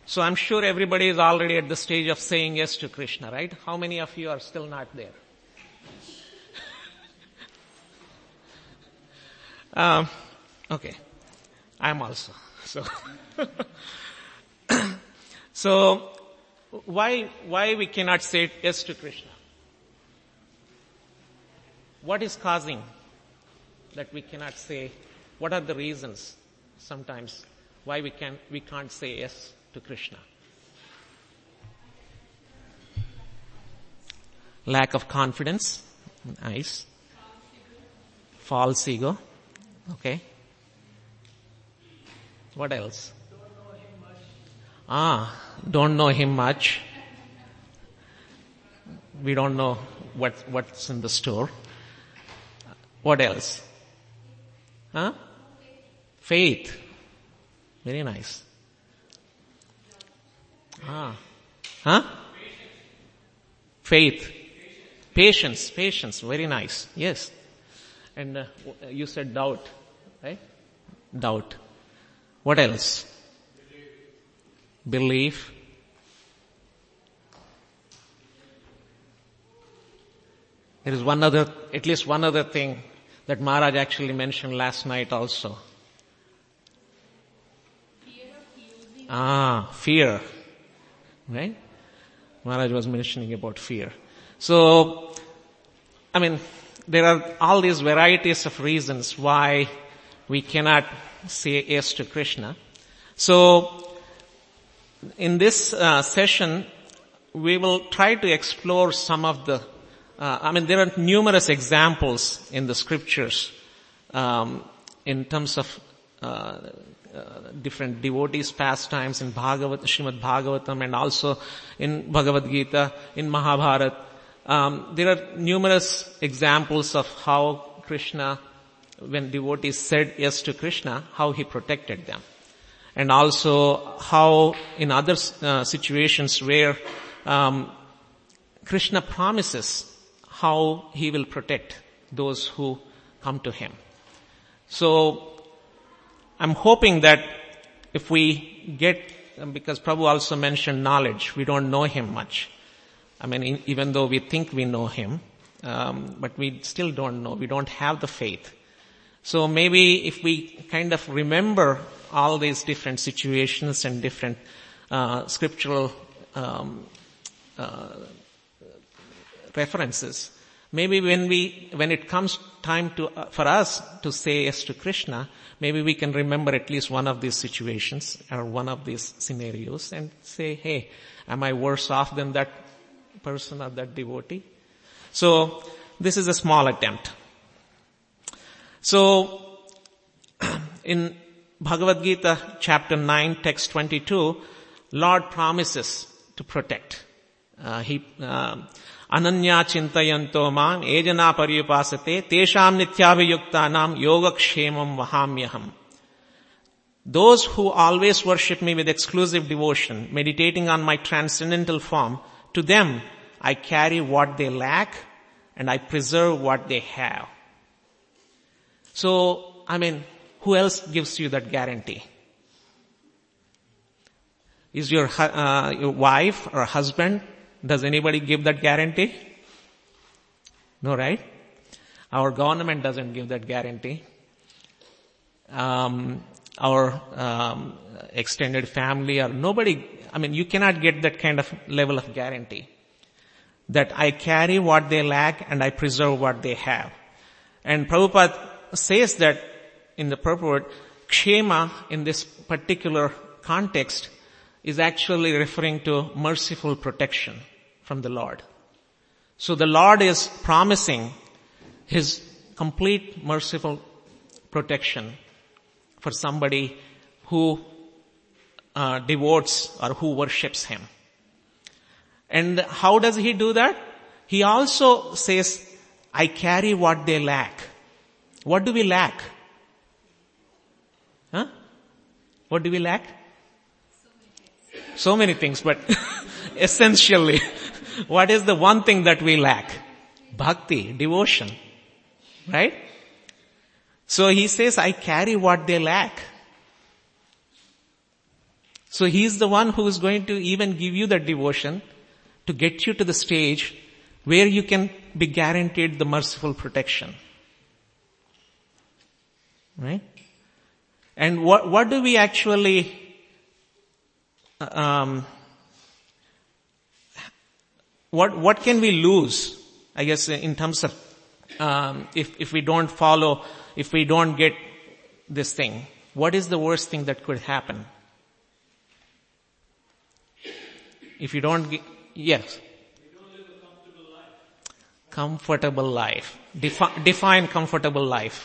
So I'm sure everybody is already at the stage of saying yes to Krishna, right? How many of you are still not there? Okay. I'm also. So why we cannot say yes to Krishna? What is causing that we cannot say? What are the reasons sometimes why we can't say yes to Krishna? Lack of confidence. Nice. False ego. Okay. What else? Don't know him much. We don't know what's in the store. What else? Faith. Very nice. Faith. Patience. Very nice. Yes. And you said doubt, right? Doubt. What else? Belief. There is at least one other thing that Maharaj actually mentioned last night also. Fear. Right? Maharaj was mentioning about fear. So, there are all these varieties of reasons why we cannot say yes to Krishna. So, in this session, we will try to explore some of the there are numerous examples in the scriptures in terms of different devotees' pastimes in Srimad Bhagavatam, and also in Bhagavad Gita, in Mahabharata. There are numerous examples of how Krishna, when devotees said yes to Krishna, how he protected them. And also how in other situations where Krishna promises how he will protect those who come to him. So I'm hoping that if we get, because Prabhu also mentioned knowledge, we don't know him much. Even though we think we know him, but we still don't know. We don't have the faith. So maybe if we kind of remember all these different situations and different scriptural references, maybe when it comes time for us to say yes to Krishna, maybe we can remember at least one of these situations or one of these scenarios and say, hey, am I worse off than that person or that devotee? So this is a small attempt. So in Bhagavad Gita chapter 9 text 22, Lord promises to protect. Ananya chintayanto mam ejana paryupasate tesham nityabhiyuktanam yogakshemam vahamyaham. Those who always worship me with exclusive devotion, meditating on my transcendental form, to them I carry what they lack and I preserve what they have. So, who else gives you that guarantee? Is your wife or husband? Does anybody give that guarantee? No, right? Our government doesn't give that guarantee. Our extended family or nobody, you cannot get that kind of level of guarantee. That I carry what they lack and I preserve what they have. And Prabhupada says that in the purport, Kshema in this particular context is actually referring to merciful protection from the Lord. So the Lord is promising his complete merciful protection for somebody who devotes or who worships him. And how does he do that? He also says, I carry what they lack. What do we lack? What do we lack? So many things, but essentially, what is the one thing that we lack? Bhakti, devotion. Right? So he says, I carry what they lack. So He's the one who is going to even give you that devotion to get you to the stage where you can be guaranteed the merciful protection. Right? And what do we actually, what can we lose? I guess in terms of, if we don't follow, if we don't get this thing, what is the worst thing that could happen? If you don't get, yes. Comfortable life. Define comfortable life.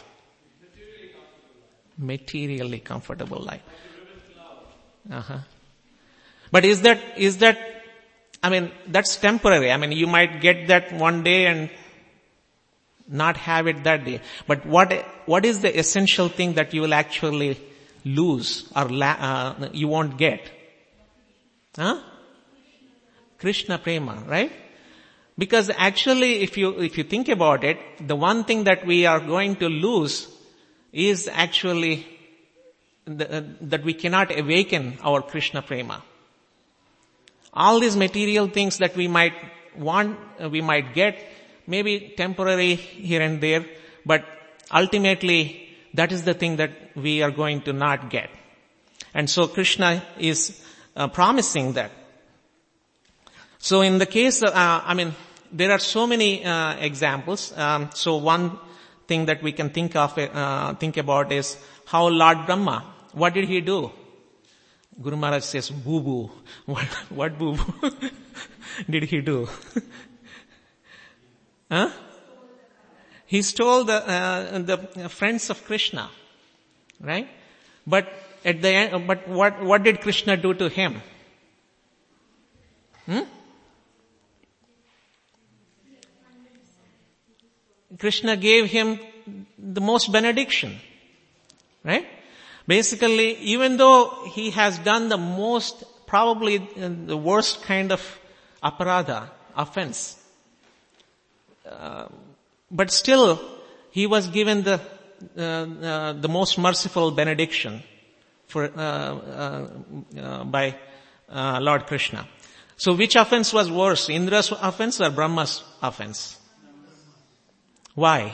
Materially comfortable life. Uh-huh. But is that, I mean, that's temporary. I mean, you might get that one day and not have it that day. But what is the essential thing that you will actually lose or you won't get? Huh? Krishna prema, right? Because actually, if you think about it, the one thing that we are going to lose is actually that we cannot awaken our Krishna prema. All these material things that we might want, we might get, maybe temporary here and there, but ultimately that is the thing that we are going to not get. And so Krishna is promising that. So in the case of, there are so many examples. So one thing that we can think about is how Lord Brahma, what did he do? Guru Maharaj says, boo-boo. What boo-boo did he do? Huh? He stole the friends of Krishna, right? But at the end, but what did Krishna do to him? Krishna gave him the most benediction, right? Basically, even though he has done the most, probably the worst kind of aparadha, offense, but still he was given the most merciful benediction by Lord Krishna. So which offense was worse, Indra's offense or Brahma's offense? Why?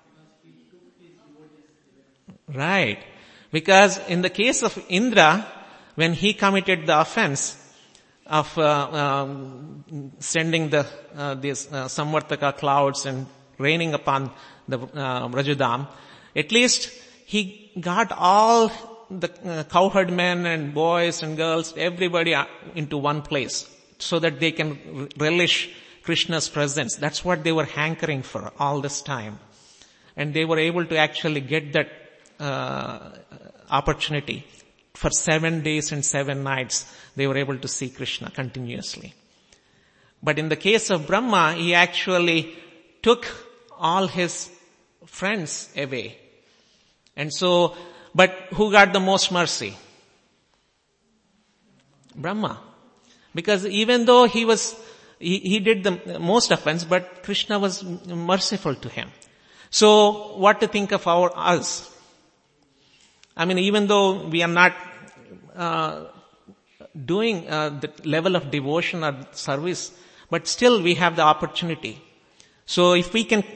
Right. Because in the case of Indra, when he committed the offense of sending these Samvartaka clouds and raining upon the Rajudam, at least he got all the cowherd men and boys and girls, everybody into one place so that they can relish Krishna's presence. That's what they were hankering for all this time. And they were able to actually get that opportunity. For 7 days and 7 nights, they were able to see Krishna continuously. But in the case of Brahma, he actually took all his friends away. And so, but who got the most mercy? Brahma. Because even though he did the most offense, but Krishna was merciful to him. So what to think of us? I mean, even though we are not doing the level of devotion or service, but still we have the opportunity. So if we can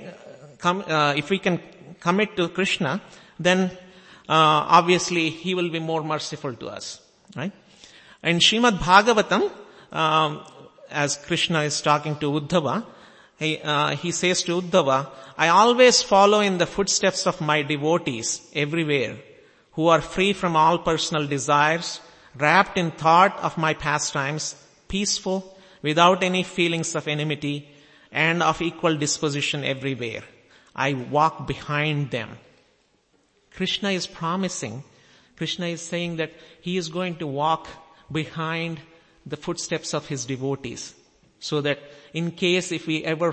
commit to Krishna, then obviously he will be more merciful to us, right? In Srimad Bhagavatam, as Krishna is talking to Uddhava, he says to Uddhava, I always follow in the footsteps of my devotees everywhere, who are free from all personal desires, wrapped in thought of my pastimes, peaceful, without any feelings of enmity, and of equal disposition everywhere. I walk behind them. Krishna is promising, Krishna is saying that he is going to walk behind the footsteps of his devotees, so that in case if we ever,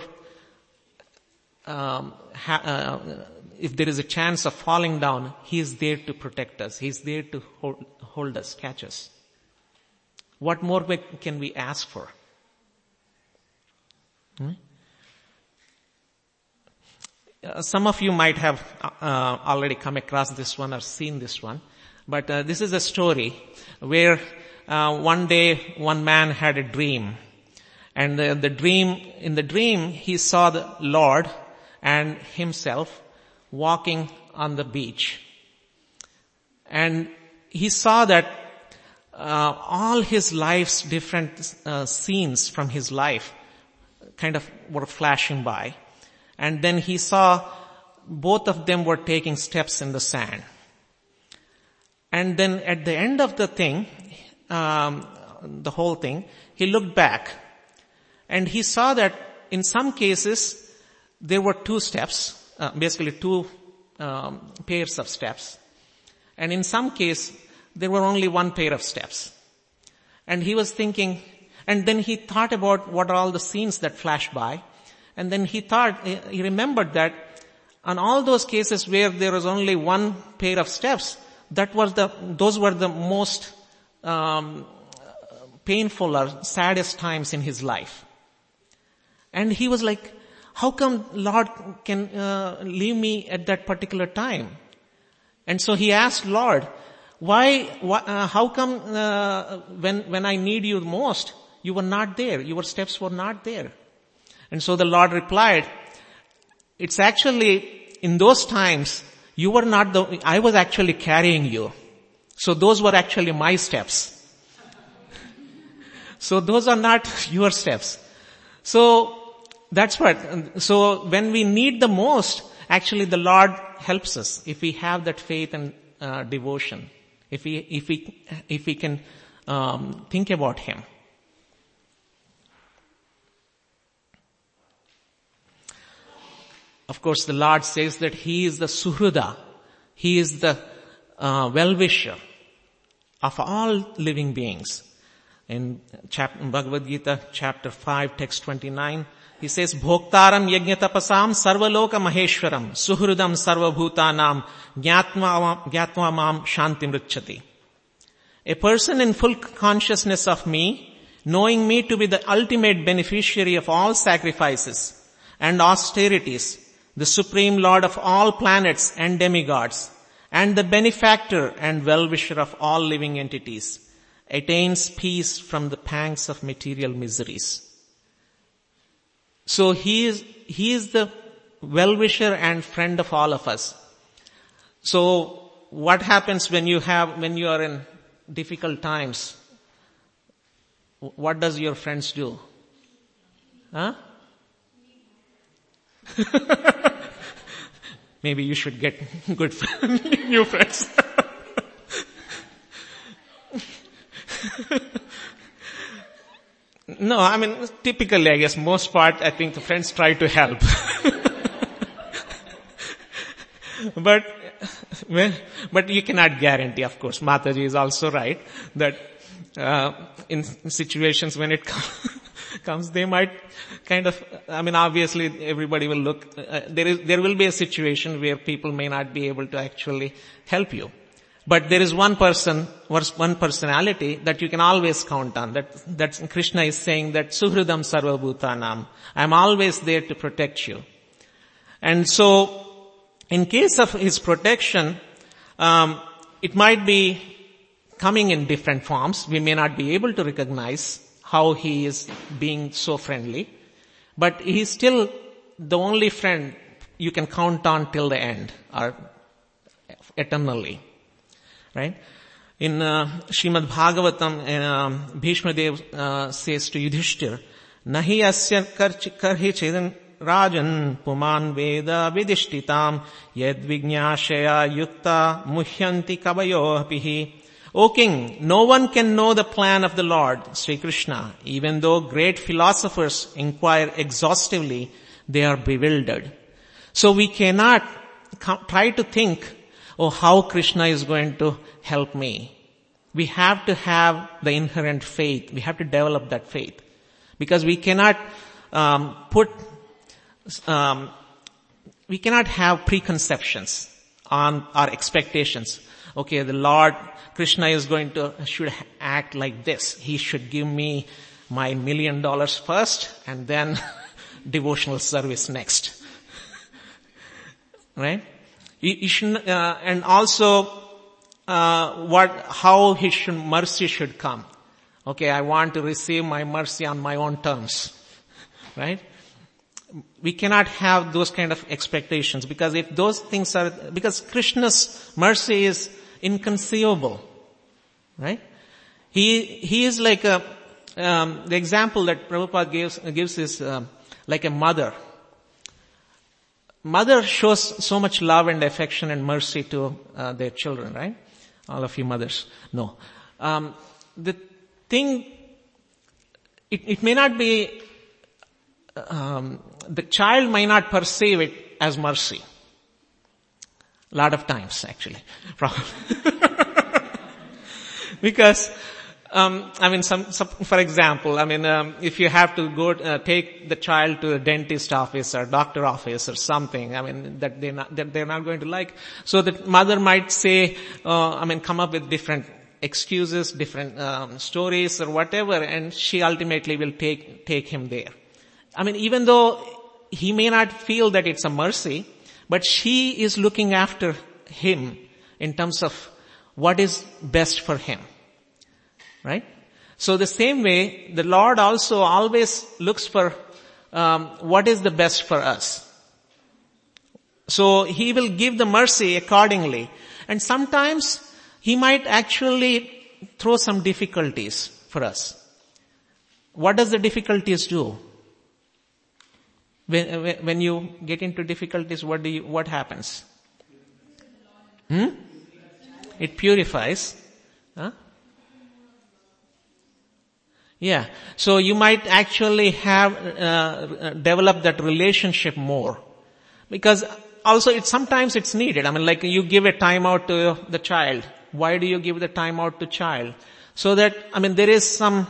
if there is a chance of falling down, he is there to protect us. He is there to hold us, catch us. What more can we ask for? Some of you might have already come across this one or seen this one, but this is a story where one day one man had a dream. And in the dream, he saw the Lord and himself walking on the beach. And he saw that all his life's different scenes from his life kind of were flashing by. And then he saw both of them were taking steps in the sand. And then at the end of the thing, the whole thing, he looked back and he saw that in some cases there were two steps, basically two pairs of steps. And in some case there were only one pair of steps. And he was thinking, and then he thought about what are all the scenes that flashed by. And then he remembered that on all those cases where there was only one pair of steps, those were the most painful or saddest times in his life. And he was like, how come Lord can leave me at that particular time? And so he asked Lord, how come when I need you most, you were not there, your steps were not there? And so the Lord replied, it's actually in those times you were not I was actually carrying you. So those were actually my steps. So those are not your steps. So that's so when we need the most, actually the Lord helps us if we have that faith and devotion. If we can think about Him. Of course, the Lord says that He is the Suhruda. He is the well-wisher of all living beings. In Bhagavad Gita, chapter 5, text 29, He says, Bhoktaram yajñatapasam sarvaloka maheshwaram suhrudam sarvabhutanam gyatva mam shantim richati. A person in full consciousness of me, knowing me to be the ultimate beneficiary of all sacrifices and austerities, the supreme Lord of all planets and demigods, and the benefactor and well-wisher of all living entities, attains peace from the pangs of material miseries. So he is the well-wisher and friend of all of us. So what happens when you are in difficult times? What does your friends do? Huh? Maybe you should get good new friends. No, I mean, typically, I guess, most part, I think the friends try to help. But you cannot guarantee, of course. Mataji is also right that in situations when it comes, they might kind of, I mean, obviously everybody will look, there will be a situation where people may not be able to actually help you. But there is one personality that you can always count on. That Krishna is saying that Suhridam Sarvabhutanam. I'm always there to protect you. And so, in case of His protection, it might be coming in different forms. We may not be able to recognize how He is being so friendly. But He's still the only friend you can count on till the end, or eternally. Right? In Srimad Bhagavatam, Bhishma Dev says to Yudhishthir, Nahi asya karhi chedan rajan puman veda vidishtitam yad vignyashaya yukta muhyanti kabayo apihi. O king, no one can know the plan of the Lord, Sri Krishna. Even though great philosophers inquire exhaustively, they are bewildered. So we cannot try to think, how Krishna is going to help me. We have to have the inherent faith. We have to develop that faith. Because we cannot we cannot have preconceptions on our expectations. Okay, the Lord, Krishna should act like this. He should give me my $1 million first and then devotional service next. Right? He should, and also, how His mercy should come. Okay, I want to receive my mercy on my own terms. Right? We cannot have those kind of expectations, because if those things because Krishna's mercy is inconceivable. Right? He is like the example that Prabhupada gives is like a mother. Mother shows so much love and affection and mercy to their children, right? All of you mothers know. The thing, it may not be, the child may not perceive it as mercy. A lot of times, actually. Because, for example, if you have to go, take the child to a dentist office or doctor office or something, that they're not going to like. So the mother might say, come up with different excuses, different, stories or whatever, and she ultimately will take him there. Even though he may not feel that it's a mercy, but she is looking after him in terms of what is best for him. Right? So the same way, the Lord also always looks for what is the best for us. So He will give the mercy accordingly. And sometimes He might actually throw some difficulties for us. What does the difficulties do? When you get into difficulties, what happens? It purifies. Huh? Yeah. So you might actually have developed that relationship more. Because also sometimes it's needed. Like you give a timeout to the child. Why do you give the timeout to child? So that, there is some,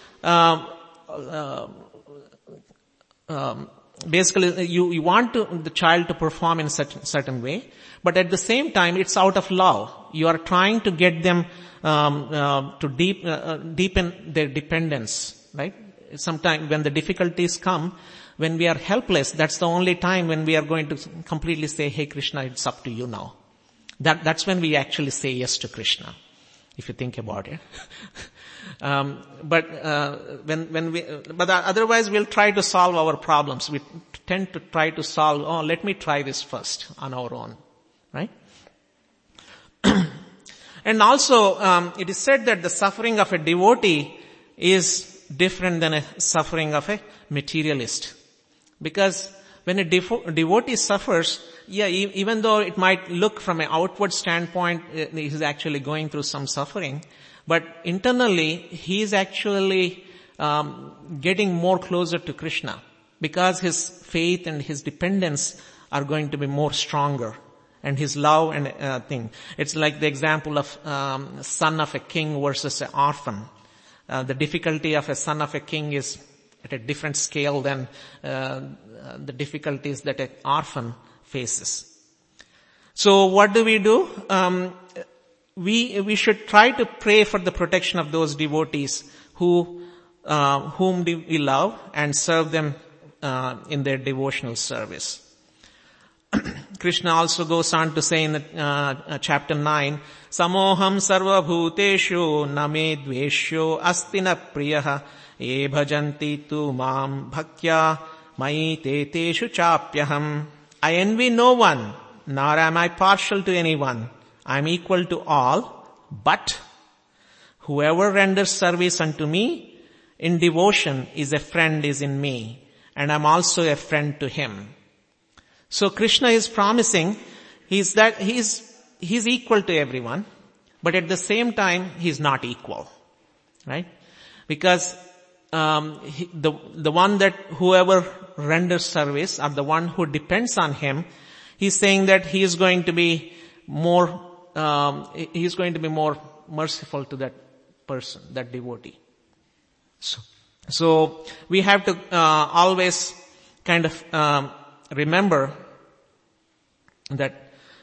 basically you want the child to perform in certain way, but at the same time it's out of love. You are trying to get them to deepen their dependence, right? Sometimes when the difficulties come, when we are helpless, that's the only time when we are going to completely say, hey Krishna, it's up to you now. That's when we actually say yes to Krishna, if you think about it. But otherwise we'll try to solve our problems. We tend to try to solve, let me try this first on our own, right? And also, it is said that the suffering of a devotee is different than a suffering of a materialist. Because when a devotee suffers, even though it might look from an outward standpoint, he is actually going through some suffering, but internally, he is actually getting more closer to Krishna, because his faith and his dependence are going to be more stronger, and his love and thing. It's like the example of son of a king versus an orphan. The difficulty of a son of a king is at a different scale than the difficulties that an orphan faces. So what do? We should try to pray for the protection of those devotees whom we love, and serve them in their devotional service. Krishna also goes on to say in the, chapter 9, Samoham sarva bhuteshu name dveshyo asti na priyaha e bhajanti tu mam bhaktya mai te teshu chapyaham. I envy no one, nor am I partial to anyone. I am equal to all, but whoever renders service unto me in devotion is in me, and I am also a friend to him. So Krishna is promising he's equal to everyone, but at the same time he's not equal, right? Because the one that whoever renders service, or the one who depends on him, he's saying that he is going to be more merciful to that person, that devotee. So we have to always kind of remember that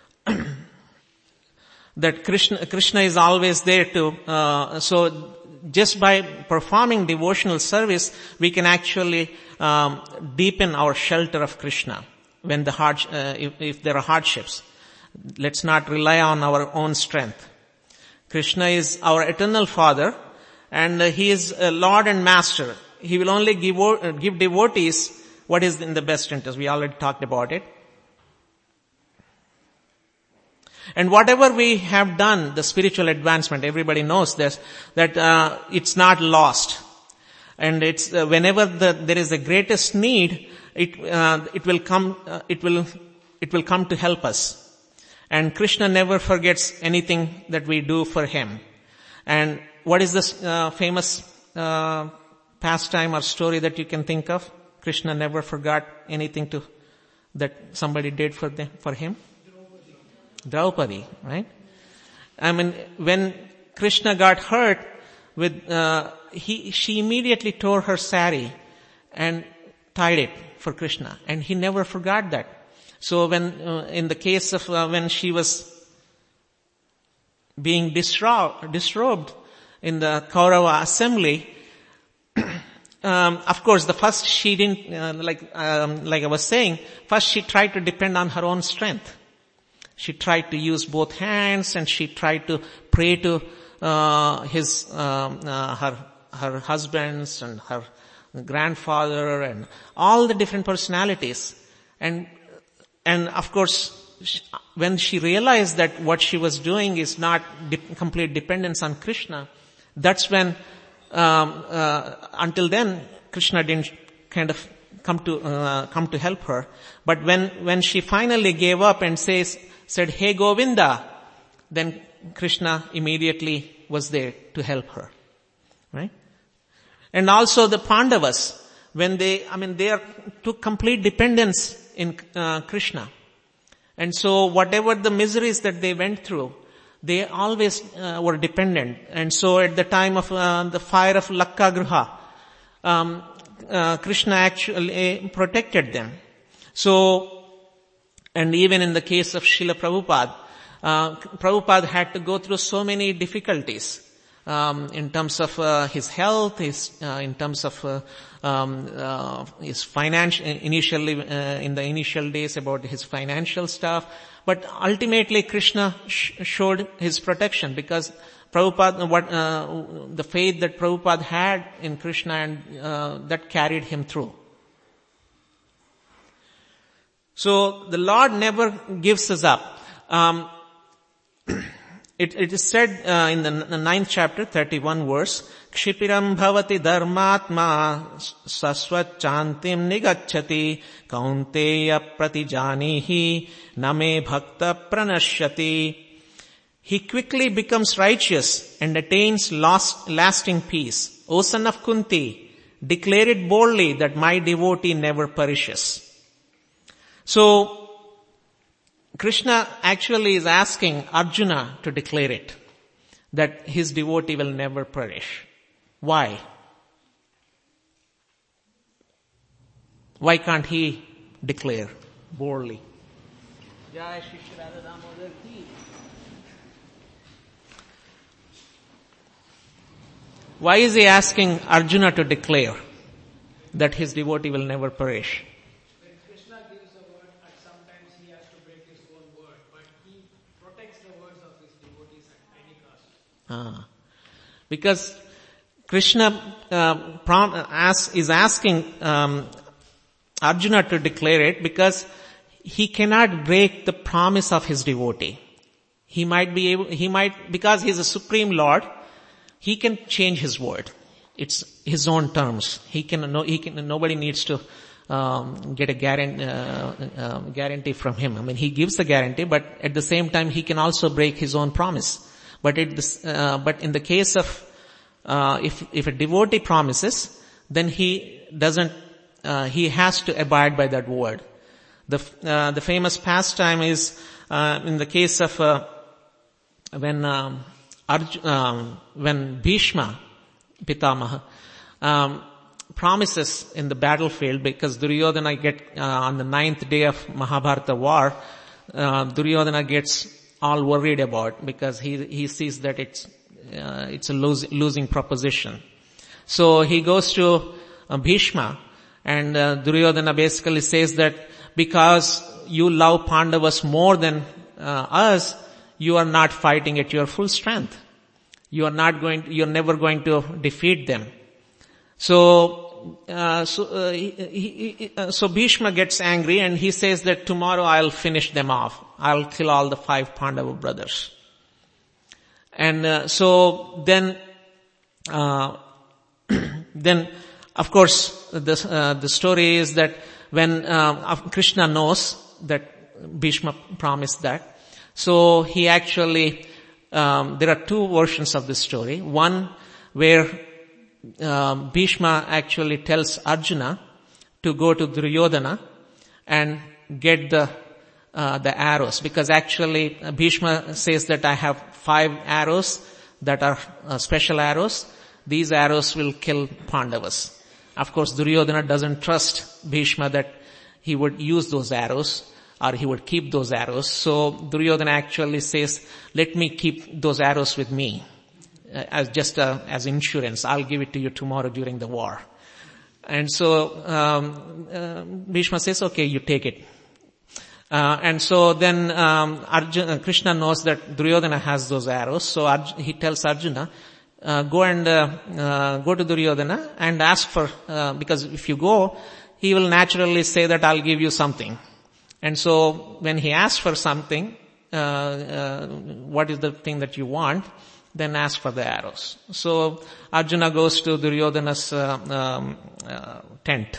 that Krishna is always there to. So just by performing devotional service, we can actually deepen our shelter of Krishna when if there are hardships. Let's not rely on our own strength. Krishna is our eternal Father, and he is Lord and Master. He will only give devotees what is in the best interest. We already talked about it. And whatever we have done, the spiritual advancement, everybody knows this, that it's not lost. And it's whenever there is the greatest need, it will come to help us. And Krishna never forgets anything that we do for him. And what is this famous pastime or story that you can think of? Krishna never forgot anything that somebody did for him. Draupadi, right? I mean, when Krishna got hurt she immediately tore her sari and tied it for Krishna, and he never forgot that. So when, in the case of when she was being disrobed in the Kaurava assembly, of course, the first she didn't, like I was saying, first she tried to depend on her own strength. She tried to use both hands, and she tried to pray to her husbands and her grandfather and all the different personalities. And of course, when she realized that what she was doing is not complete dependence on Krishna, that's when, until then, Krishna didn't kind of come to help her. But when she finally gave up and said, "Hey Govinda," then Krishna immediately was there to help her. Right? And also the Pandavas, when they took complete dependence in Krishna. And so whatever the miseries that they went through, they always were dependent. And so at the time of the fire of Lakkagriha, Krishna actually protected them. So, and even in the case of Srila Prabhupada, Prabhupada had to go through so many difficulties in terms of his health, in terms of his financial, initially in the initial days about his financial stuff. But ultimately Krishna showed his protection, because Prabhupada, the faith that Prabhupada had in Krishna, and that carried him through. So the Lord never gives us up. It is said in the 9th chapter, 31 verse, Kshipiram bhavati dharmatma sasvat chantim nigacchati kaunteya pratijanihi name bhakta pranashyati. He quickly becomes righteous and attains lasting peace. O son of Kunti, declare it boldly that my devotee never perishes. So, Krishna actually is asking Arjuna to declare it, that his devotee will never perish. Why? Why can't he declare boldly? Why is he asking Arjuna to declare that his devotee will never perish? Because Krishna is asking Arjuna to declare it, because he cannot break the promise of his devotee. Because he is a supreme Lord, he can change his word. It's his own terms. Nobody needs to get a guarantee from him. I mean, he gives the guarantee, but at the same time, he can also break his own promise. But in the case of if a devotee promises, then he has to abide by that word. The famous pastime is in the case of when Bhishma Pitamaha promises in the battlefield, because Duryodhana on the 9th day of Mahabharata war, Duryodhana gets all worried about, because he sees that it's a losing proposition. So he goes to Bhishma, and Duryodhana basically says that because you love Pandavas more than us, you are not fighting at your full strength. you're never going to defeat them. So Bhishma gets angry and he says that tomorrow I'll finish them off. I'll kill all the 5 Pandava brothers. And so then of course the story is that when Krishna knows that Bhishma promised that, so he actually there are 2 versions of this story. One where Bhishma actually tells Arjuna to go to Duryodhana and get the arrows, because actually Bhishma says that I have 5 arrows that are special arrows. These arrows will kill Pandavas. Of course, Duryodhana doesn't trust Bhishma that he would use those arrows or he would keep those arrows. So Duryodhana actually says, let me keep those arrows with me. As insurance. I'll give it to you tomorrow during the war. And so, Bhishma says, okay, you take it. And so then, Krishna knows that Duryodhana has those arrows. So he tells Arjuna, go to Duryodhana and ask for, because if you go, he will naturally say that I'll give you something. And so when he asks for something, what is the thing that you want? Then ask for the arrows. So Arjuna goes to Duryodhana's tent.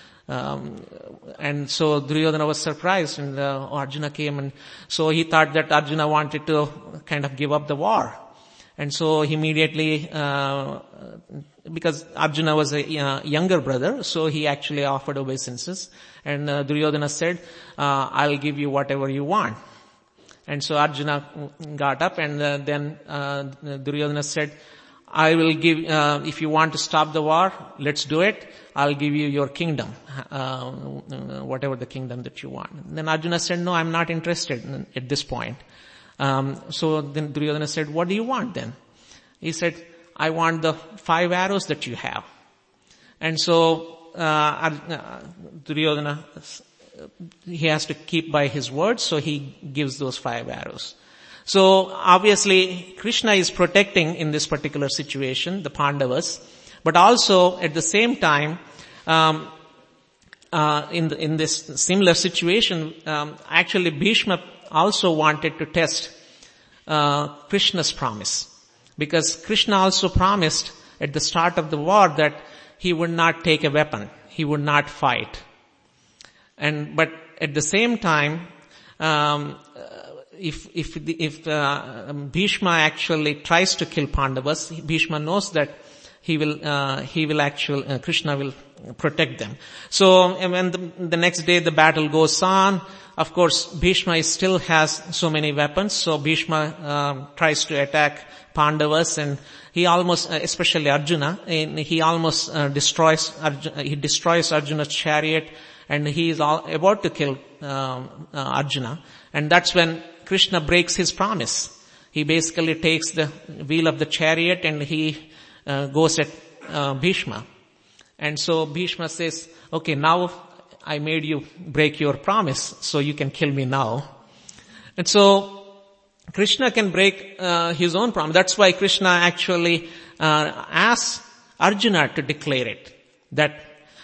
And so Duryodhana was surprised, and Arjuna came, and so he thought that Arjuna wanted to kind of give up the war. And so he immediately, because Arjuna was a younger brother, so he actually offered obeisances. And Duryodhana said, I'll give you whatever you want. And so Arjuna got up, and then Duryodhana said, I will give, if you want to stop the war, let's do it. I'll give you your kingdom, whatever the kingdom that you want. And then Arjuna said, no, I'm not interested at this point. So then Duryodhana said, what do you want then? He said, I want the 5 arrows that you have. And so Duryodhana, he has to keep by his word, so he gives those 5 arrows. So obviously Krishna is protecting in this particular situation the Pandavas, but also at the same time, in this similar situation, actually Bhishma also wanted to test Krishna's promise, because Krishna also promised at the start of the war that he would not take a weapon, he would not fight. But at the same time, if Bhishma actually tries to kill Pandavas, Bhishma knows that Krishna will protect them. So when the next day the battle goes on, of course Bhishma still has so many weapons, so Bhishma tries to attack Pandavas, and he almost, especially Arjuna, he almost destroys Arjuna's chariot, and he is about to kill Arjuna. And that's when Krishna breaks his promise. He basically takes the wheel of the chariot and he goes at Bhishma. And so Bhishma says, okay, now I made you break your promise, so you can kill me now. And so Krishna can break his own promise. That's why Krishna actually asks Arjuna to declare it, that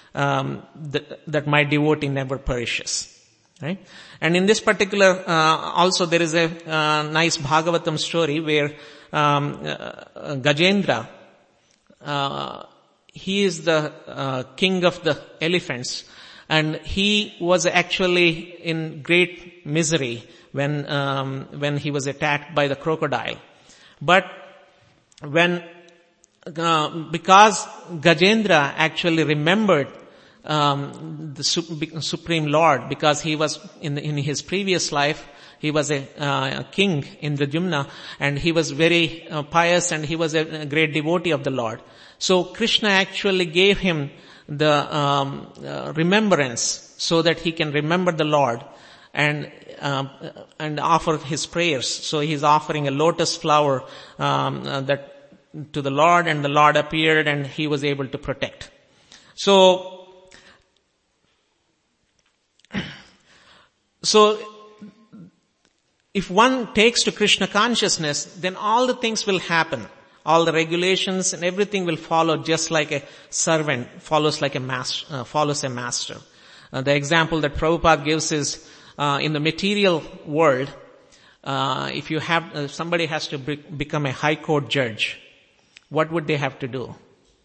my devotee never perishes. Right? And in this particular, also there is a nice Bhagavatam story where Gajendra, he is the king of the elephants, and he was actually in great misery when he was attacked by the crocodile. But because Gajendra actually remembered the Supreme Lord, because he was in his previous life, he was a king in Indradyumna, and he was very pious, and he was a great devotee of the Lord. So Krishna actually gave him the remembrance so that he can remember the Lord and offer his prayers. So he's offering a lotus flower that to the Lord, and the Lord appeared and he was able to protect. So if one takes to Krishna consciousness, then all the things will happen. All the regulations and everything will follow just like a servant follows like a master, follows a master. The example that Prabhupada gives is, in the material world, if somebody has to become a high court judge, what would they have to do?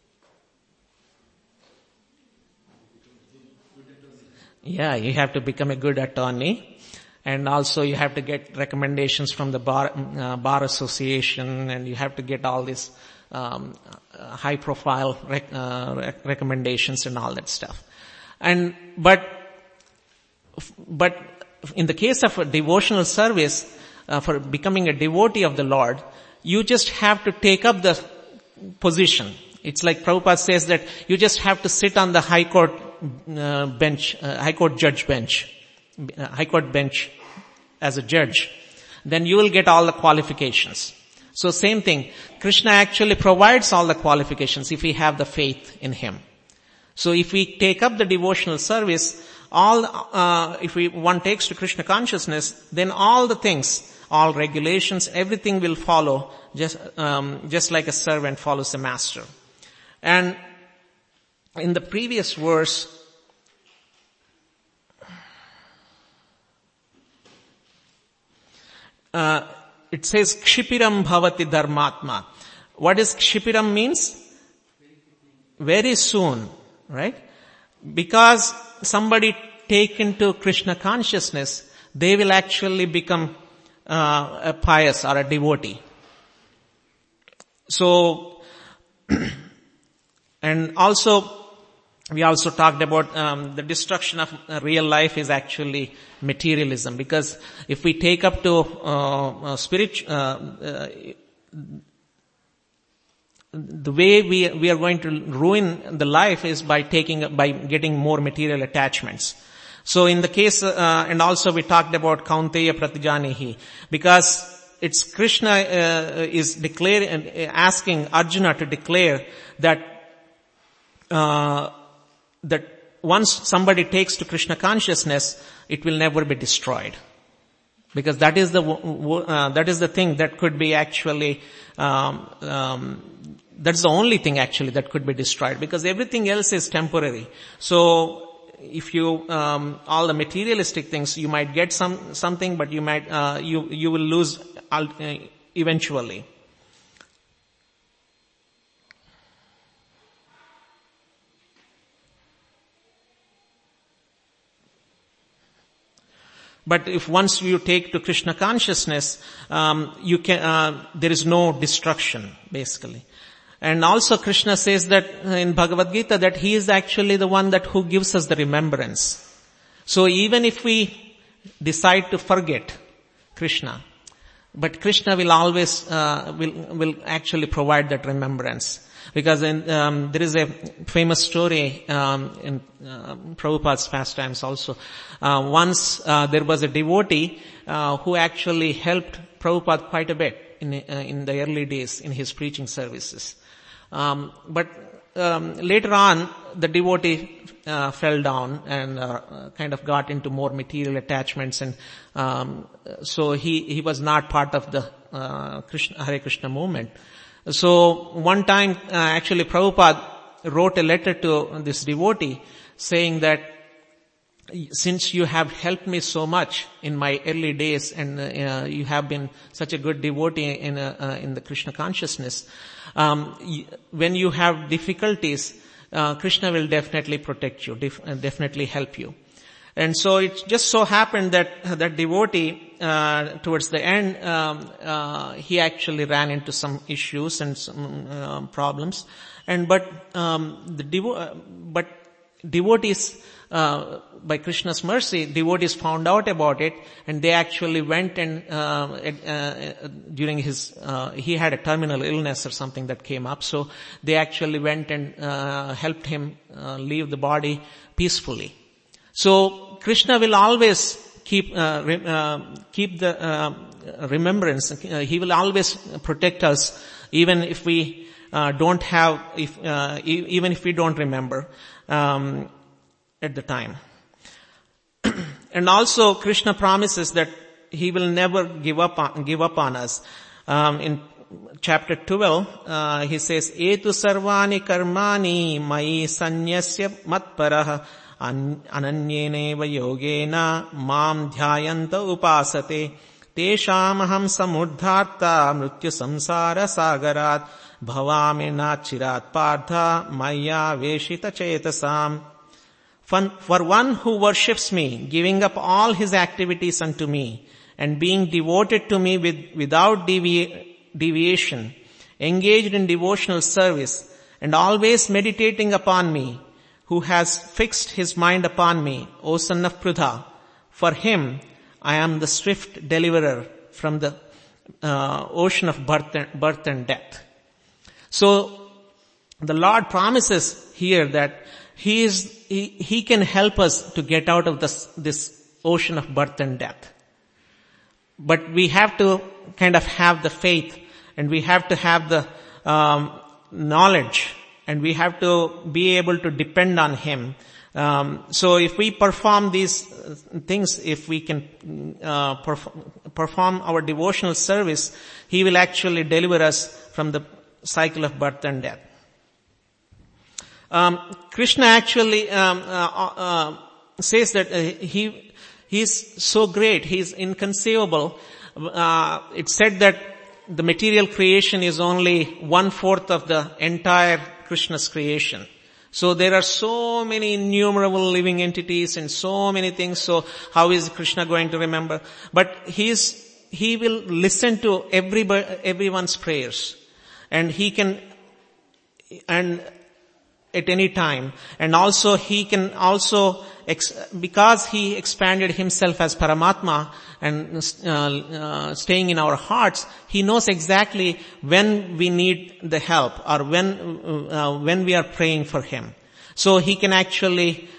Yeah, you have to become a good attorney. And also you have to get recommendations from the bar association, and you have to get all these high profile recommendations and all that stuff. But in the case of a devotional service, for becoming a devotee of the Lord, you just have to take up the position. It's like Prabhupada says that you just have to sit on the high court bench, high court judge bench, high court bench as a judge. Then you will get all the qualifications. So same thing, Krishna actually provides all the qualifications if we have the faith in Him. So if we take up the devotional service, if one takes to Krishna consciousness, then all the things, all regulations, everything will follow just like a servant follows a master. And in the previous verse, it says, Kshipiram bhavati dharmatma. What is Kshipiram means? Very soon, right? Because somebody taken to Krishna consciousness, they will actually become a pious or a devotee. So, and also, we also talked about the destruction of real life is actually materialism, because if we take up to the way we are going to ruin the life is by getting more material attachments. So in the case, and also we talked about Kaunteya Pratijanihi, because it's Krishna is declaring and asking Arjuna to declare that once somebody takes to Krishna consciousness, it will never be destroyed. Because that is the thing that could be actually, that's the only thing actually that could be destroyed, because everything else is temporary. So if you, all the materialistic things, you might get something, but you might, you will lose eventually. But if once you take to Krishna consciousness, there is no destruction, basically. And also Krishna says that in Bhagavad Gita that He is actually the one who gives us the remembrance. So even if we decide to forget Krishna, but Krishna will always, will actually provide that remembrance. Because there is a famous story in Prabhupada's pastimes also. Once there was a devotee who actually helped Prabhupada quite a bit in the early days in his preaching services. But later on, the devotee fell down and kind of got into more material attachments, and so he was not part of the Hare Krishna movement. So one time, actually Prabhupada wrote a letter to this devotee saying that, since you have helped me so much in my early days, and you have been such a good devotee in the Krishna consciousness, when you have difficulties, Krishna will definitely protect you, definitely help you. And so it just so happened that that devotee, towards the end, he actually ran into some issues and some problems. But devotees, by Krishna's mercy, devotees found out about it, and they actually went and during his he had a terminal illness or something that came up, so they actually went and helped him leave the body peacefully. So Krishna will always keep the remembrance. He will always protect us, even if we don't have, even if we don't remember at the time. And also Krishna promises that He will never give up on us. In chapter 12, he says, Etu sarvani karmani mai sanyasya matparah ananyeneva yogena mam dhyayanta upasate teshamaham samurdharta mrityu samsara sagarat bhavami nachirat partha maya veshita chetasam. For one who worships me, giving up all his activities unto me, and being devoted to me without deviation, engaged in devotional service, and always meditating upon me, who has fixed his mind upon me, O son of Prudha, for him I am the swift deliverer from the ocean of birth and death. So the Lord promises here that He can help us to get out of this ocean of birth and death. But we have to kind of have the faith, and we have to have the knowledge, and we have to be able to depend on Him. So if we perform these things, if we can perform our devotional service, He will actually deliver us from the cycle of birth and death. Krishna actually says that he's so great, he's inconceivable. It's said that the material creation is only 1/4 of the entire Krishna's creation. So there are so many innumerable living entities and so many things. So how is Krishna going to remember? But he will listen to everyone's prayers, and he can, and at any time. And also he can also, because he expanded himself as Paramatma and staying in our hearts, he knows exactly when we need the help, or when we are praying for him. So he can actually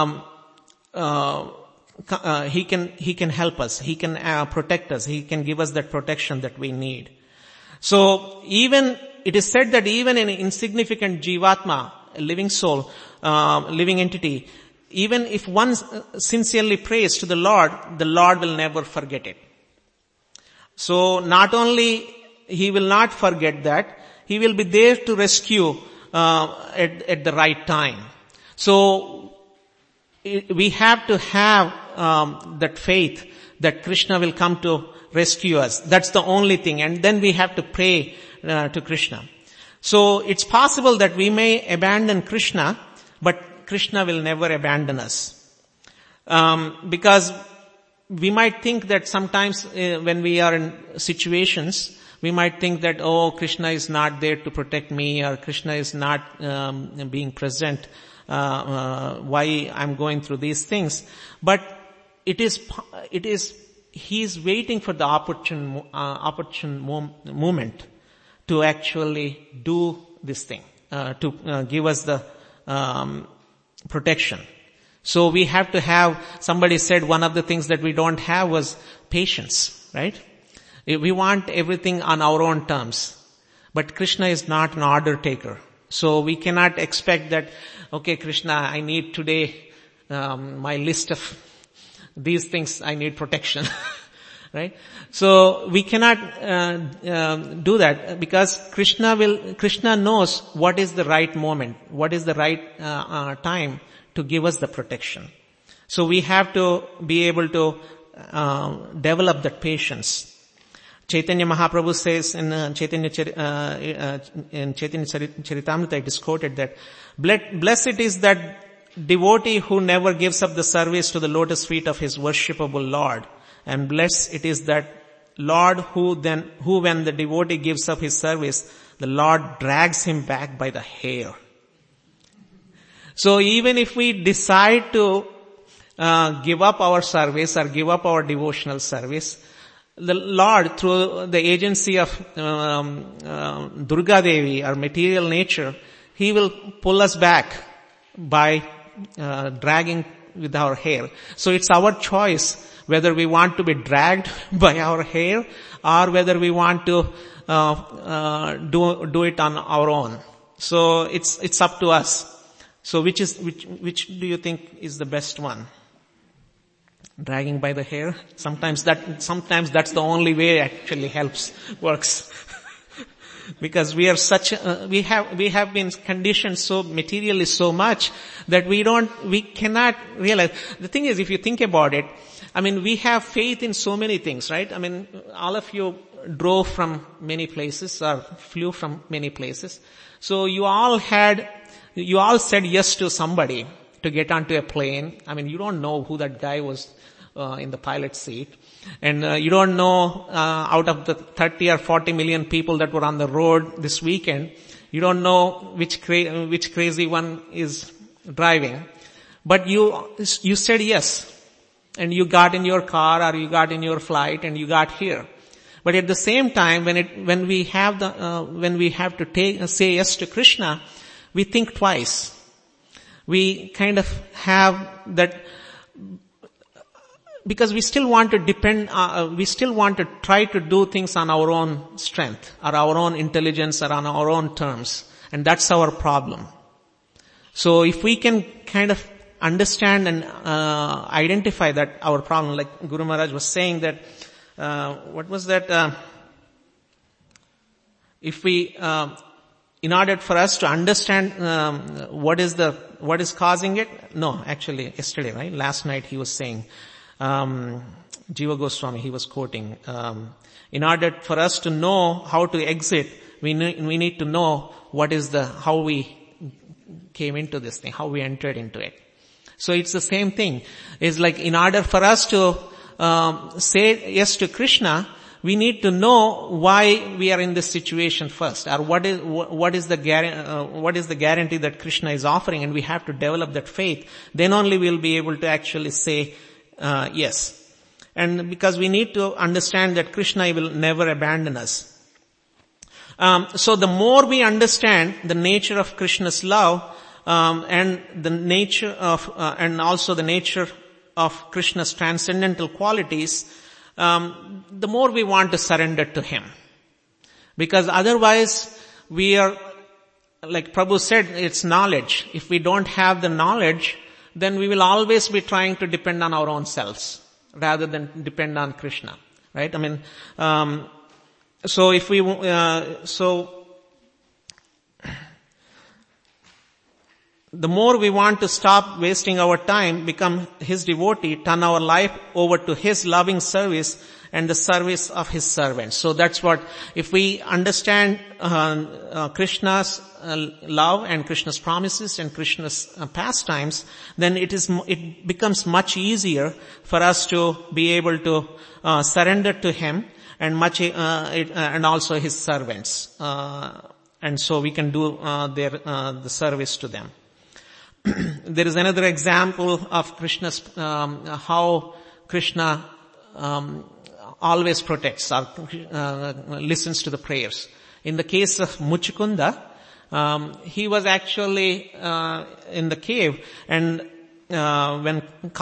he can help us, he can protect us, he can give us that protection that we need. So even it is said that even an insignificant jivatma, a living soul, living entity, even if one sincerely prays to the Lord will never forget it. So not only He will not forget that, He will be there to rescue at the right time. So we have to have that faith that Krishna will come to rescue us. That's the only thing. And then we have to pray to Krishna. So it's possible that we may abandon Krishna, but Krishna will never abandon us. Because we might think that sometimes when we are in situations, we might think that, oh, Krishna is not there to protect me, or Krishna is not being present, why I'm going through these things. But it is He is waiting for the opportune moment to actually do this thing, to give us the protection. So we have to have, somebody said one of the things that we don't have was patience, right? We want everything on our own terms. But Krishna is not an order taker. So we cannot expect that, okay, Krishna, I need today my list of these things, I need protection. Right? So we cannot do that, because Krishna knows what is the right moment, what is the right time to give us the protection. So we have to be able to develop that patience. Chaitanya Mahaprabhu says in Chaitanya Charitamrita, it is quoted that, blessed is that devotee who never gives up the service to the lotus feet of his worshipable Lord. And blessed it is that Lord who when the devotee gives up his service, the Lord drags him back by the hair. So even if we decide to give up our service or give up our devotional service, the Lord, through the agency of Durga Devi, our material nature, He will pull us back by dragging with our hair. So it's our choice whether we want to be dragged by our hair, or whether we want to do it on our own. So it's up to us. So which do you think is the best one? Dragging by the hair? Sometimes that's the only way it actually works. Because we are we have been conditioned so materially so much that we cannot realize. The thing is, if you think about it, I mean, we have faith in so many things, right? I mean, all of you drove from many places or flew from many places. So you all said yes to somebody to get onto a plane. I mean, you don't know who that guy was in the pilot seat. And you don't know out of the 30 or 40 million people that were on the road this weekend, you don't know which crazy one is driving. But you said yes. And you got in your car or you got in your flight and you got here. But at the same time, when we have to say yes to Krishna, we think twice. We kind of have that, because we still want to we still want to try to do things on our own strength or our own intelligence or on our own terms. And that's our problem. So if we can kind of understand and identify that our problem, like Guru Maharaj was saying that, what was that? If we, in order for us to understand what is causing it, no, actually yesterday, right? Last night he was saying, Jiva Goswami, he was quoting, in order for us to know how to exit, we need to know how we came into this thing, how we entered into it. So it's the same thing. It's like, in order for us to say yes to Krishna, we need to know why we are in this situation first, or what is the guarantee that Krishna is offering, and we have to develop that faith. Then only we'll be able to actually say yes. And because we need to understand that Krishna will never abandon us. So the more we understand the nature of Krishna's love, and the nature of, and also the nature of Krishna's transcendental qualities, the more we want to surrender to Him. Because otherwise we are, like Prabhu said, it's knowledge. If we don't have the knowledge, then we will always be trying to depend on our own selves rather than depend on Krishna. Right? I mean, so if we, the more we want to stop wasting our time, become His devotee, turn our life over to His loving service and the service of His servants. So that's what, if we understand Krishna's love and Krishna's promises and Krishna's pastimes, then it becomes much easier for us to be able to surrender to Him and and also His servants. And so we can do the service to them. There is another example of Krishna's, how Krishna always protects or listens to the prayers. In the case of Muchukunda, he was actually in the cave, and when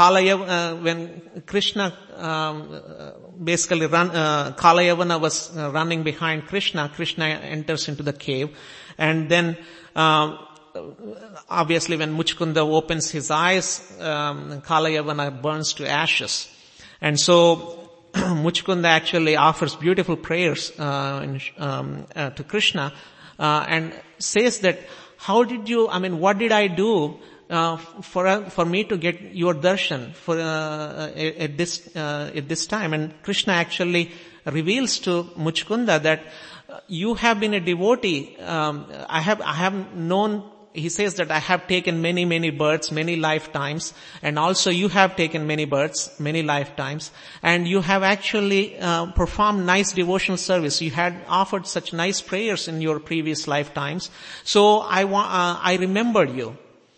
Krishna basically Kalayavana was running behind Krishna enters into the cave, and then obviously when Muchukunda opens his eyes, Kalayavana burns to ashes. And so Muchukunda actually offers beautiful prayers to Krishna, and says that, what did I do for me to get your darshan at this time? And Krishna actually reveals to Muchukunda that you have been a devotee. I have known. He says that I have taken many, many births, many lifetimes, and also you have taken many births, many lifetimes, and you have actually performed nice devotional service. You had offered such nice prayers in your previous lifetimes. So I remembered you.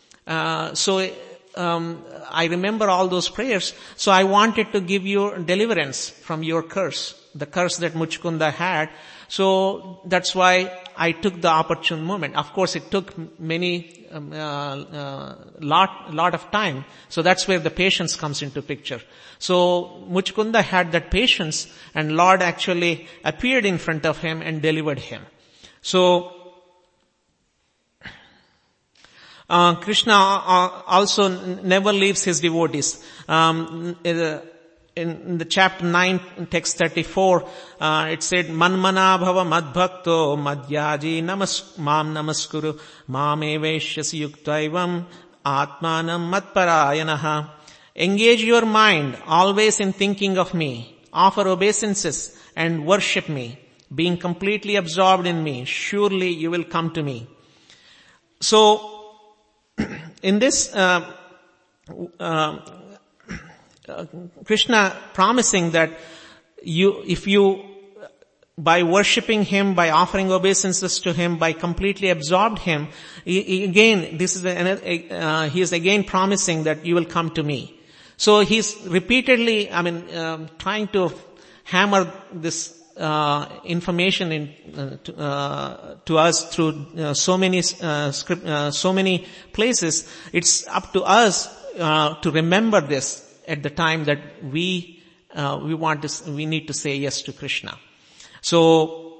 I remember all those prayers. So I wanted to give you deliverance from your curse, the curse that Muchukunda had. So that's why I took the opportune moment. Of course, it took lot of time. So that's where the patience comes into picture. So Muchukunda had that patience, and Lord actually appeared in front of him and delivered him. So Krishna also never leaves his devotees. in the chapter 9, text 34, it said, Manmana bhava madbhakto madhyaji mam namaskuru mame veshyasi yuktaivam atmanam matparayanaha. Engage your mind always in thinking of me. Offer obeisances and worship me. Being completely absorbed in me, surely you will come to me. So, in this, Krishna promising that if you, by worshipping him, by offering obeisances to him, by completely absorbed him, he is again promising that you will come to me. So he's repeatedly, trying to hammer this information to us through so many places. It's up to us to remember this at the time that we need to say yes to Krishna. So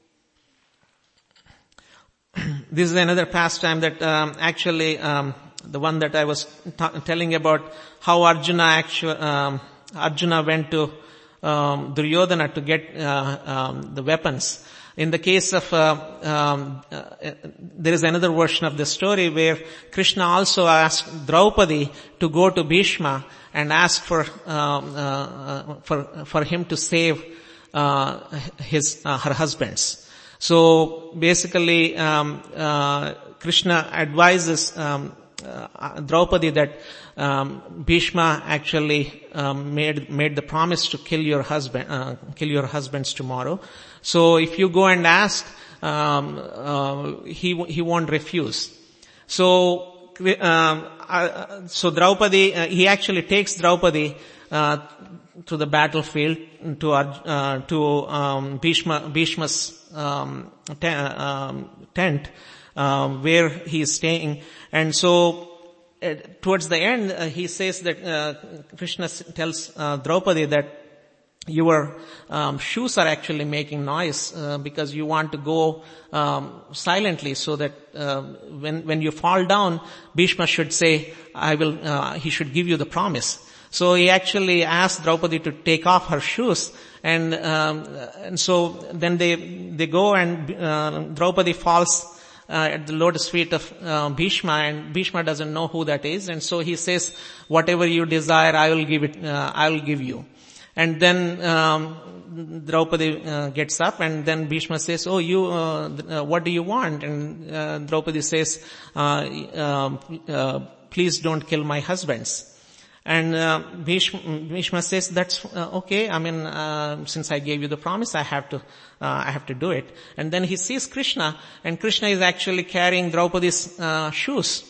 this is another pastime that the one that I was telling about, how Arjuna went to Duryodhana to get the weapons. In the case of there is another version of the story where Krishna also asked Draupadi to go to Bhishma and ask for him to save her husbands. So basically, Krishna advises Draupadi that Bhishma actually made the promise to kill your husbands tomorrow. So if you go and ask, he won't refuse. So Draupadi, he actually takes Draupadi to the battlefield to Bhishma's tent where he is staying. And so towards the end, he says that Krishna tells Draupadi that your shoes are actually making noise because you want to go silently, so that when you fall down, Bhishma should say, he should give you the promise. So he actually asked Draupadi to take off her shoes, and so then they go, and Draupadi falls at the lotus feet of Bhishma, and Bhishma doesn't know who that is, and so he says, whatever you desire, I will give you. And then Draupadi gets up, and then Bhishma says, what do you want? And Draupadi says, please don't kill my husbands. And Bhishma says, that's okay. Since I gave you the promise, I have to do it. And then he sees Krishna, and Krishna is actually carrying Draupadi's shoes.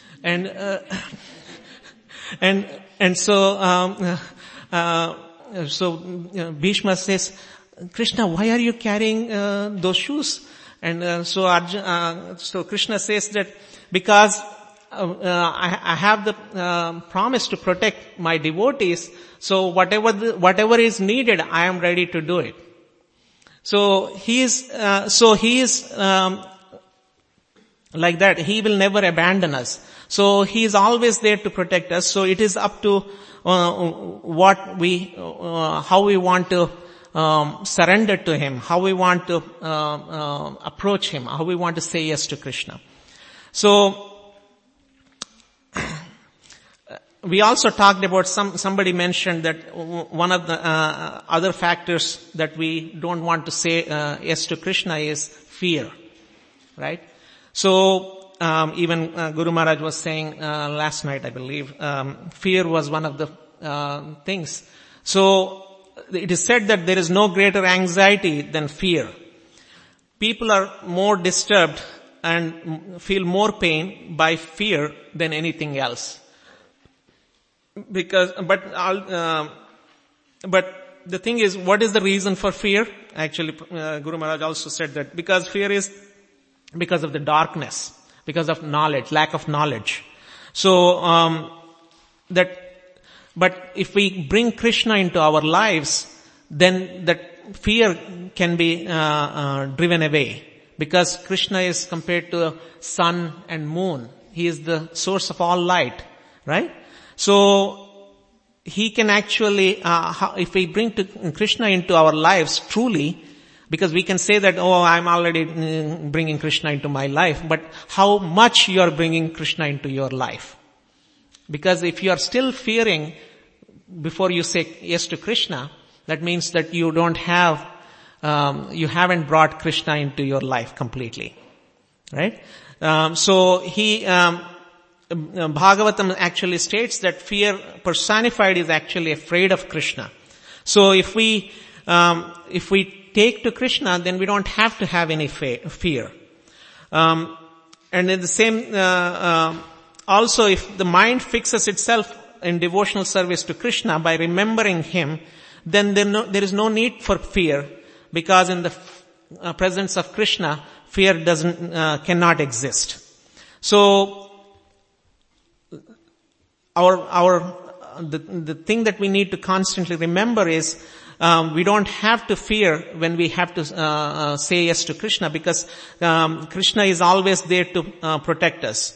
So Bhishma says, Krishna, why are you carrying those shoes? And so Krishna says that because I have the promise to protect my devotees, so whatever is needed, I am ready to do it. So he is like that. He will never abandon us. So he is always there to protect us. So it is up to how we want to surrender to him, how we want to approach him, how we want to say yes to Krishna. So we also talked about somebody mentioned that one of the other factors that we don't want to say yes to Krishna is fear, right? So even Guru Maharaj was saying last night, I believe, fear was one of the things. So it is said that there is no greater anxiety than fear. People are more disturbed and feel more pain by fear than anything else. But the thing is, what is the reason for fear? Actually, Guru Maharaj also said that because fear is because of the darkness, because of knowledge, lack of knowledge. So, but if we bring Krishna into our lives, then that fear can be driven away, because Krishna is compared to sun and moon. He is the source of all light, right? So he can actually, if we bring Krishna into our lives truly, because we can say that, oh, I'm already bringing Krishna into my life, but how much you are bringing Krishna into your life? Because if you are still fearing before you say yes to Krishna, that means that you don't have, you haven't brought Krishna into your life completely. Right? Bhagavatam actually states that fear personified is actually afraid of Krishna. So if we take to Krishna, then we don't have to have any fear. And in the same, also if the mind fixes itself in devotional service to Krishna by remembering him, then there is no need for fear, because in the presence of Krishna, fear cannot exist. So, the thing that we need to constantly remember is, we don't have to fear when we have to say yes to Krishna, because Krishna is always there to protect us.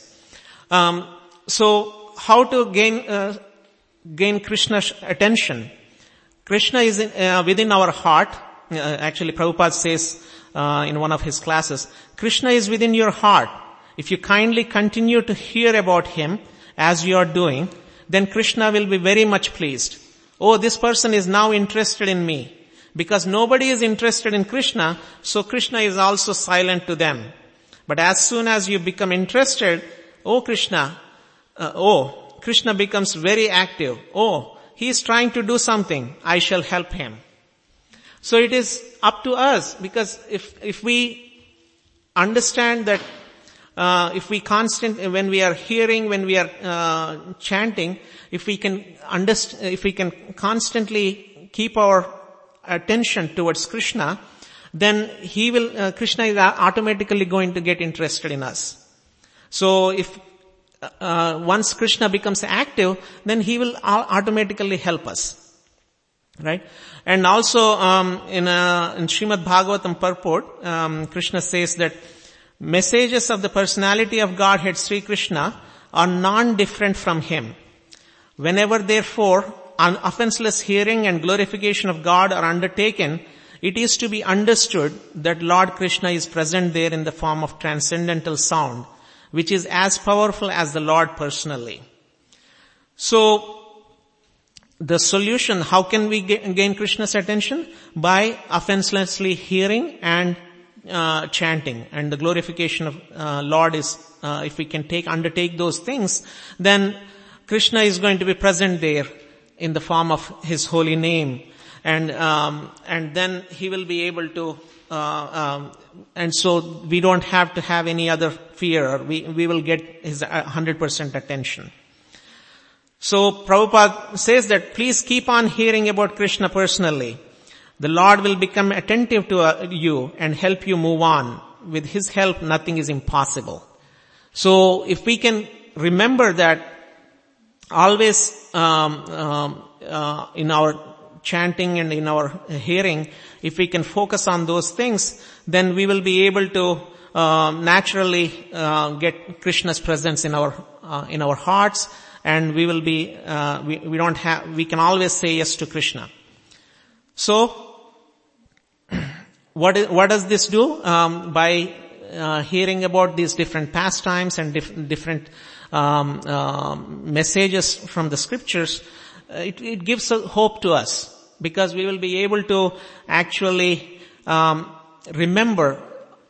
So how to gain Krishna's attention? Krishna is within our heart. Actually, Prabhupada says in one of his classes, Krishna is within your heart. If you kindly continue to hear about him as you are doing, then Krishna will be very much pleased. Oh, this person is now interested in me. Because nobody is interested in Krishna, so Krishna is also silent to them. But as soon as you become interested, Krishna becomes very active. Oh, he is trying to do something. I shall help him. So it is up to us, because if we understand that, when we are hearing, when we are chanting, if we can constantly keep our attention towards Krishna, then Krishna is automatically going to get interested in us. So if once Krishna becomes active, then he will automatically help us. Right? And also, in Srimad Bhagavatam purport, Krishna says that messages of the personality of Godhead Sri Krishna are non-different from him. Whenever therefore an offenseless hearing and glorification of God are undertaken, it is to be understood that Lord Krishna is present there in the form of transcendental sound, which is as powerful as the Lord personally. So, the solution, how can we gain Krishna's attention? By offenselessly hearing and chanting. And the glorification of Lord is, if we can undertake those things, then Krishna is going to be present there in the form of his holy name. And then he will be able to, and so we don't have to have any other fear. We will get his 100% attention. So Prabhupada says that please keep on hearing about Krishna personally. The Lord will become attentive to you and help you move on. With his help, nothing is impossible. So if we can remember that always in our chanting and in our hearing, if we can focus on those things, then we will be able to naturally get Krishna's presence in our hearts. And we will be, we can always say yes to Krishna. So, what does this do? By hearing about these different pastimes and different messages from the scriptures, it gives a hope to us, because we will be able to actually remember.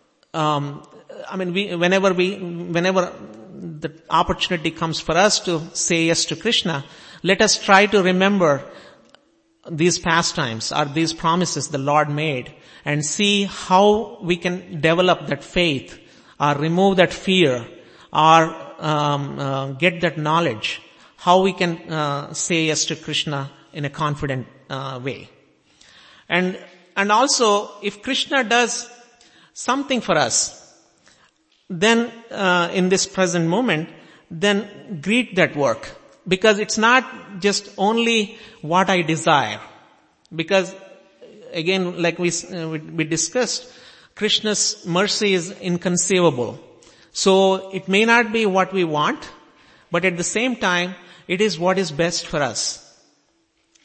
Whenever the opportunity comes for us to say yes to Krishna, let us try to remember these pastimes or these promises the Lord made, and see how we can develop that faith or remove that fear or get that knowledge, how we can say yes to Krishna in a confident way. And also, if Krishna does something for us, then in this present moment, then greet that work. Because it's not just only what I desire. Because again, like we discussed, Krishna's mercy is inconceivable. So it may not be what we want, but at the same time, it is what is best for us.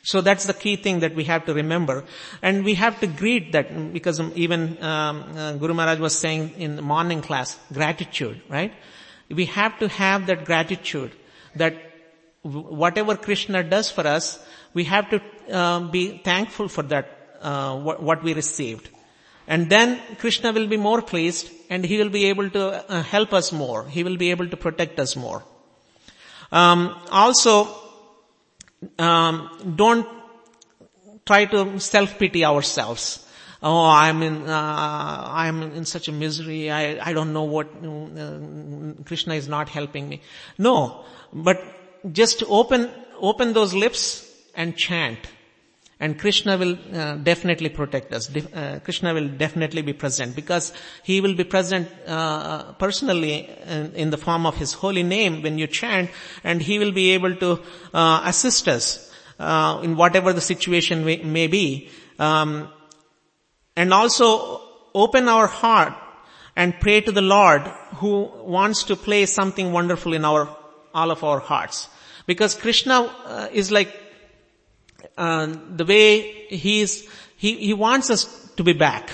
So that's the key thing that we have to remember. And we have to greet that, because even Guru Maharaj was saying in the morning class, gratitude, right? We have to have that gratitude that whatever Krishna does for us, we have to be thankful for that, what we received. And then Krishna will be more pleased, and he will be able to help us more. He will be able to protect us more. Also, don't try to self-pity ourselves. Oh, I'm in such a misery. I don't know what, Krishna is not helping me. No, but just open those lips and chant. And Krishna will definitely protect us. Krishna will definitely be present, because he will be present personally in the form of his holy name when you chant, and he will be able to assist us in whatever the situation may be. And also open our heart and pray to the Lord, who wants to play something wonderful in all of our hearts. Because Krishna is like, the way he wants us to be back.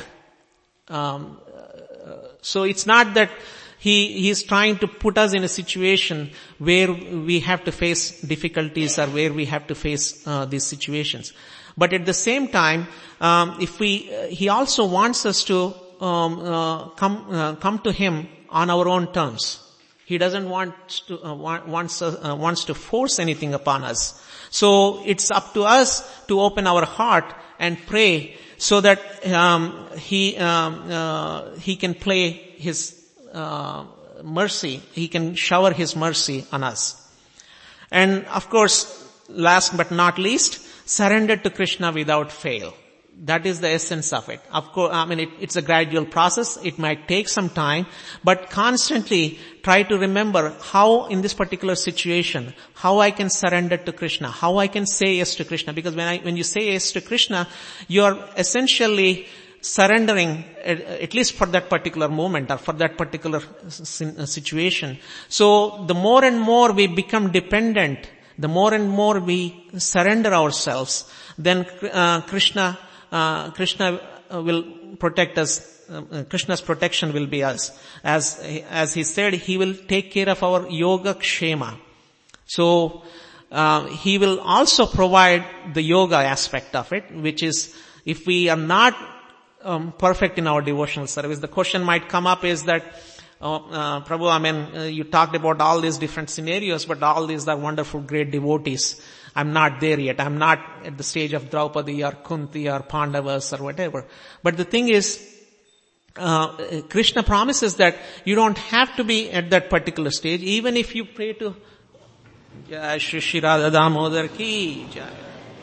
So it's not that he's trying to put us in a situation where we have to face difficulties or where we have to face these situations. But at the same time, he also wants us to come to him on our own terms. He doesn't wants to force anything upon us. So it's up to us to open our heart and pray, so that he can play his mercy. He can shower his mercy on us. And of course, last but not least, surrender to Krishna without fail. That is the essence of it. Of course, it's a gradual process. It might take some time, but constantly try to remember how, in this particular situation, how I can surrender to Krishna, how I can say yes to Krishna. Because when you say yes to Krishna, you are essentially surrendering, at least for that particular moment or for that particular situation. So the more and more we become dependent, the more and more we surrender ourselves, then Krishna will protect us. Krishna's protection will be us. As he said, he will take care of our yoga kshema. So, he will also provide the yoga aspect of it, which is, if we are not perfect in our devotional service, the question might come up is that, Prabhu, you talked about all these different scenarios, but all these are wonderful, great devotees. I'm not there yet. I'm not at the stage of Draupadi or Kunti or Pandavas or whatever. But the thing is, Krishna promises that you don't have to be at that particular stage, even if you pray to Jai Shri Shri Radha Damodar Ki Jai.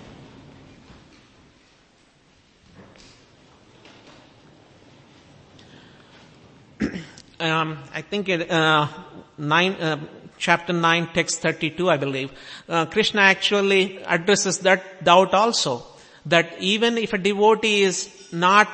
I think chapter 9, text 32, I believe, Krishna actually addresses that doubt also, that even if a devotee is not,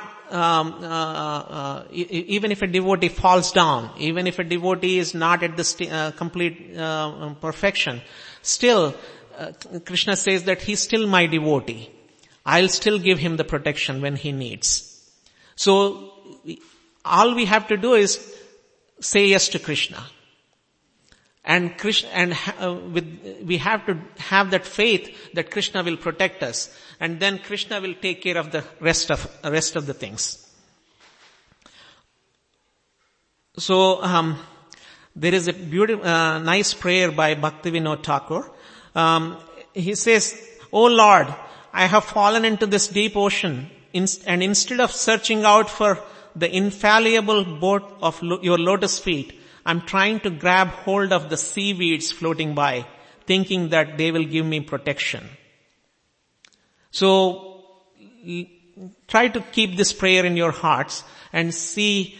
even if a devotee falls down, even if a devotee is not at the complete perfection, still, Krishna says that he's still my devotee. I'll still give him the protection when he needs. So, all we have to do is say yes to Krishna. And we have to have that faith that Krishna will protect us, and then Krishna will take care of the rest of the things. So, there is a beautiful, nice prayer by Bhaktivinoda Thakur. He says, "O Lord, I have fallen into this deep ocean, and instead of searching out for the infallible boat of your lotus feet, I'm trying to grab hold of the seaweeds floating by, thinking that they will give me protection." So, try to keep this prayer in your hearts and see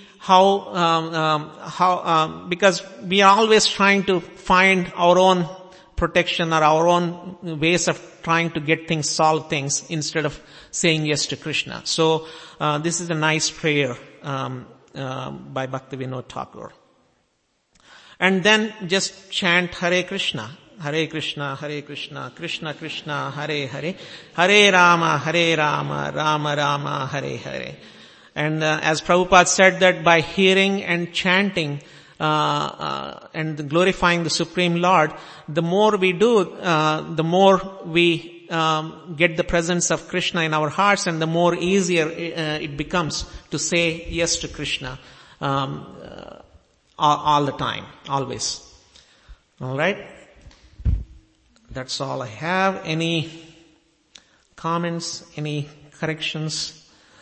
how, because we are always trying to find our own protection or our own ways of trying to get things, solve things, instead of saying yes to Krishna. So, this is a nice prayer, by Bhaktivinoda Thakur. And then just chant Hare Krishna. Hare Krishna, Krishna Krishna, Hare Hare, Hare Rama, Rama Rama, Hare Hare. And as Prabhupada said that by hearing and chanting, and glorifying the Supreme Lord, the more we do, the more we get the presence of Krishna in our hearts, and the more easier it becomes to say yes to Krishna all the time, always. All right? That's all I have. Any comments? Any corrections?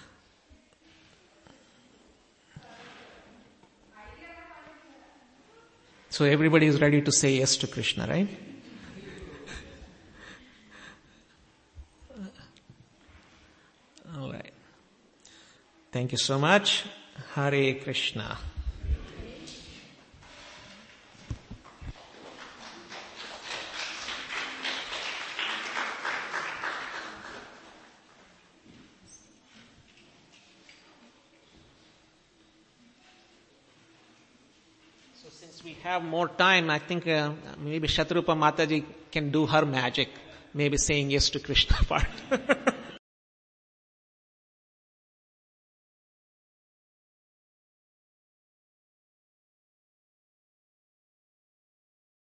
So everybody is ready to say yes to Krishna, right? All right. Thank you so much. Hare Krishna. We have more time. I think maybe Shatrupa Mataji can do her magic, maybe saying yes to Krishna part.